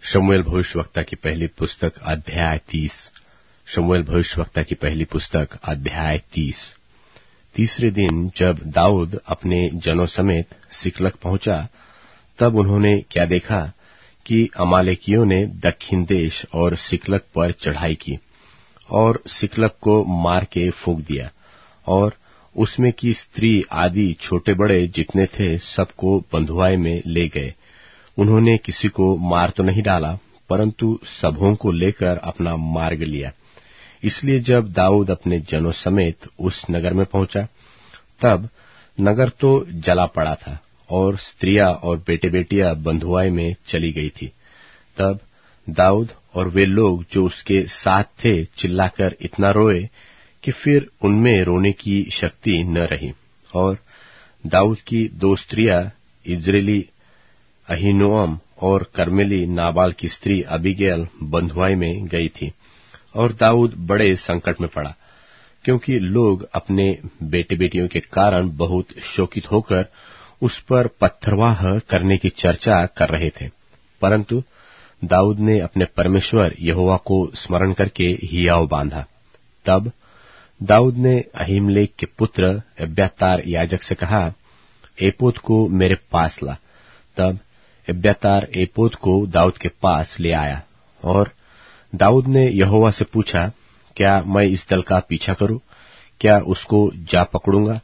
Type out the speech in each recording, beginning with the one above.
शमूएल भविष्यवक्ता की पहली पुस्तक अध्याय 30। शमूएल भविष्यवक्ता की पहली पुस्तक अध्याय 30। तीसरे दिन जब दाऊद अपने जनों समेत सिकलग पहुंचा, तब उन्होंने क्या देखा कि अमालेकियों ने दक्षिण देश और सिकलग पर चढ़ाई की और सिकलग को मार के फूंक दिया, और उसमें की स्त्री आदि छोटे बड़े जितने थे सबको बंधुआई में ले गए। उन्होंने किसी को मार तो नहीं डाला, परंतु सबों को लेकर अपना मार्ग लिया। इसलिए जब दाऊद अपने जनों समेत उस नगर में पहुंचा, तब नगर तो जला पड़ा था और स्त्रियां और बेटे बेटियां बंधुआई में चली गई थी। तब दाऊद और वे लोग जो उसके साथ थे चिल्लाकर इतना रोए कि फिर उनमें रोने की शक्ति न रही। और दाऊद की दो स्त्रियां, इज्रेली अहीनोअम और कर्मेली नाबाल की स्त्री अबीगैल, बंधुआई में गई थी। और दाऊद बड़े संकट में पड़ा, क्योंकि लोग अपने बेटे बेटियों के कारण बहुत शोकित होकर उस पर पत्थरवाह करने की चर्चा कर रहे थे। परंतु दाऊद ने अपने परमेश्वर यहोवा को स्मरण करके हियाव बांधा। तब दाऊद ने अहीमलेक के पुत्र एब्यातार याजक से कहा, एपोद को मेरे पास ला। तब एब्यातार एपोद को दाऊद के पास ले आया, और दाऊद ने यहोवा से पूछा, क्या मैं इस दल का पीछा करूं? क्या उसको जा पकड़ूंगा?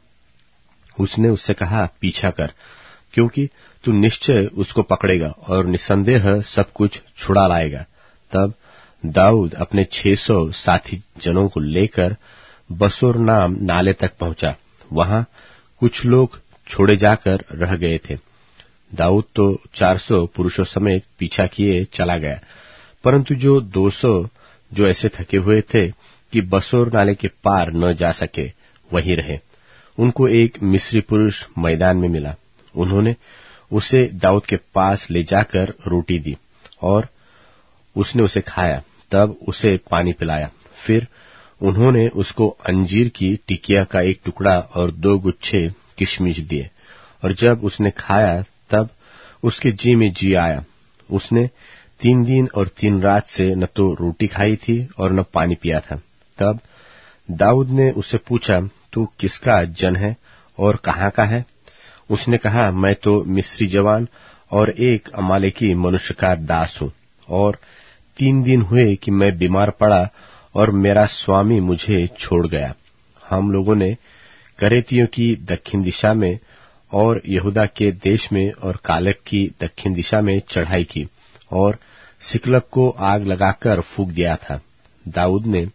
उसने उससे कहा, पीछा कर, क्योंकि तू निश्चय उसको पकड़ेगा और निसंदेह सब कुछ छुड़ा लाएगा। तब दाऊद अपने 600 साथी जनों को लेकर बसोर नाम नाले तक पहुंचा। वहां कुछ लोग छोड़े जाकर रह गए थे। दाऊद तो 400 पुरुषों समेत पीछा किए चला गया, परंतु जो 200 जो ऐसे थके हुए थे कि बसोर नाले के पार न जा सके, वहीं रहे। उनको एक मिस्री पुरुष मैदान में मिला। उन्होंने उसे दाऊद के पास ले जाकर रोटी दी और उसने उसे खाया। तब उसे पानी पिलाया। फिर उन्होंने उसको अंजीर की टिकिया का एक टुकड़ा और 2 गुच्छे किशमिश दिए। और जब उसने खाया, तब उसके जी में जी आया। उसने 3 दिन और 3 रात से न तो रोटी खाई थी और न पानी पिया था। तब दाऊद ने उससे पूछा, तू किसका जन है और कहाँ का है? उसने कहा, मैं तो मिस्री जवान और एक अमालेकी मनुष्य का दास हूँ, और 3 दिन हुए कि मैं बीमार पड़ा और मेरा स्वामी मुझे छोड़ गया। हम लोगों ने करेतियों की दक्षिण दिशा में और यहूदा के देश में और कालेब की दक्षिण दिशा में चढ़ाई की और सिकलग को आग लगाकर फूंक दिया था। दाऊद ने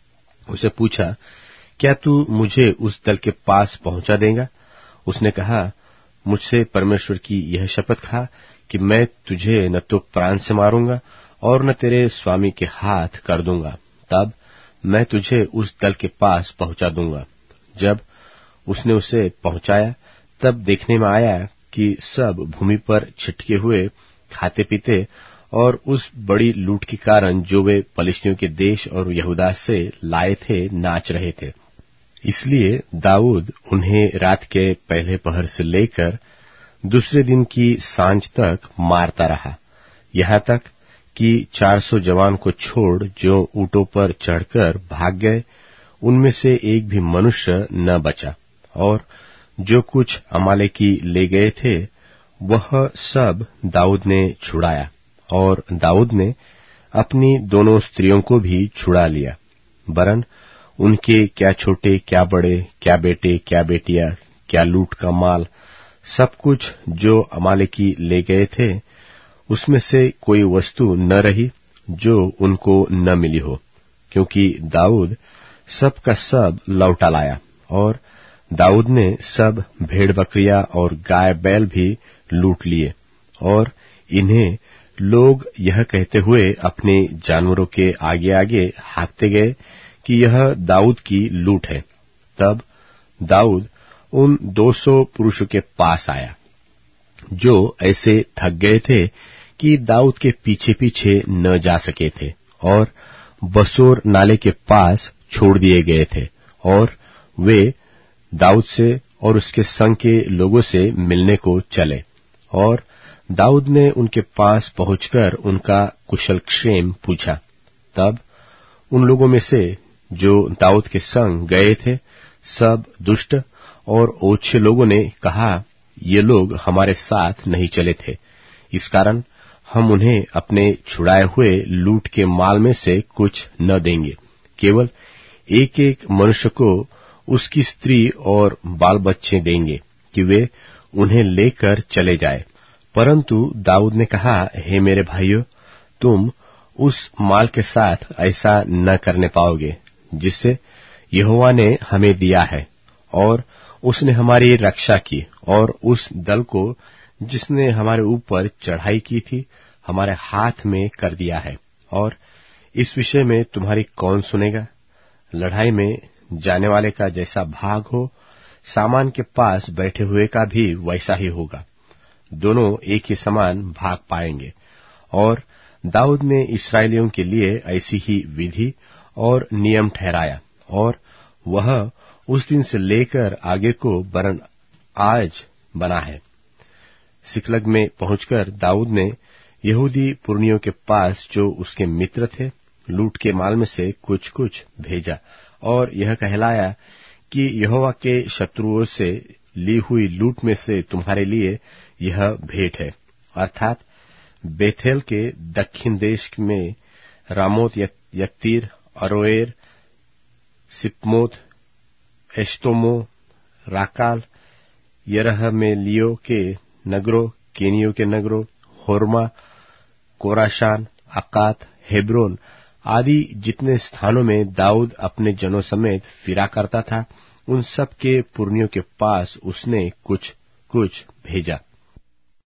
उसे पूछा, क्या तू मुझे उस दल के पास पहुंचा देगा? उसने कहा, मुझसे परमेश्वर की यह शपथ खा कि मैं तुझे न तो प्राण से मारूंगा और न तेरे स्वामी के हाथ कर दूंगा। तब मैं तुझे उस दल के पास पहुंचा दूंगा। जब उसने उसे पहुंचाया, तब देखने में आया कि सब भूमि पर छिटके हुए खाते पीते और उस बड़ी लूट के कारण जो वे पलिश्तियों के देश और यहूदा से लाए थे नाच रहे थे। इसलिए दाऊद उन्हें रात के पहले पहर से लेकर दूसरे दिन की सांझ तक मारता रहा, यहाँ तक कि 400 जवान को छोड़ जो ऊंटों पर चढ़कर भाग गए, उनमें से एक भी मनुष्य न बचा। और जो कुछ अमालेकी ले गए थे, वह सब दाऊद ने छुड़ाया, और दाऊद ने अपनी दोनों स्त्रियों को भी छुड़ा लिया। वरन उनके क्या छोटे क्या बड़े, क्या बेटे क्या बेटियां, क्या लूट का माल, सब कुछ जो अमालेकी ले गए थे, उसमें से कोई वस्तु न रही जो उनको न मिली हो, क्योंकि दाऊद सब का सब लौटा लाया। और दाऊद ने सब भेड़ बकरियां और गाय बैल भी लूट लिए। और इन्हें लोग यह कहते हुए अपने जानवरों के आगे आगे हाँकते गए कि यह दाऊद की लूट है। तब दाऊद उन 200 पुरुषों के पास आया जो ऐसे थक गए थे कि दाऊद के पीछे पीछे न जा सके थे, और बसोर नाले के पास छोड़ दिए गए थे। और वे दाऊद से और उसके संग के लोगों से मिलने को चले। और दाऊद ने उनके पास पहुंचकर उनका कुशल क्षेम पूछा। तब उन लोगों में से जो दाऊद के संग गए थे सब दुष्ट और ओछे लोगों ने कहा, ये लोग हमारे साथ नहीं चले थे, इस कारण हम उन्हें अपने छुड़ाए हुए लूट के माल में से कुछ न देंगे, केवल एक एक मनुष्य को उसकी स्त्री और बाल बच्चे देंगे कि वे उन्हें लेकर चले जाए। परंतु दाऊद ने कहा, हे मेरे भाइयों, तुम उस माल के साथ ऐसा न करने पाओगे जिससे यहोवा ने हमें दिया है, और उसने हमारी रक्षा की और उस दल को जिसने हमारे ऊपर चढ़ाई की थी हमारे हाथ में कर दिया है। और इस विषय में तुम्हारी कौन सुनेगा? लड़ाई में जाने वाले का जैसा भाग हो, सामान के पास बैठे हुए का भी वैसा ही होगा, दोनों एक ही समान भाग पाएंगे। और दाऊद ने इस्राएलियों के लिए ऐसी ही विधि और नियम ठहराया, और वह उस दिन से लेकर आगे को वरन आज बना है। सिकलग में पहुंचकर दाऊद ने यहूदी पुरनियों के पास जो उसके मित्र थे लूट के माल में से कुछ कुछ भेजा, और यह कहलाया कि यहोवा के शत्रुओं से ली हुई लूट में से तुम्हारे लिए यह भेंट है, अर्थात बेथेल के दक्षिण देश में रामोत यत्तीर, अरोएर, सिपमोत, एश्तोमो, राकाल, यरहमेलियों के नगरों, केनियों के नगरों, होर्मा, कोराशान, अकात, हेब्रोन आदि जितने स्थानों में दाऊद अपने जनों समेत फिरा करता था, उन सब के पुरनियों के पास उसने कुछ कुछ भेजा।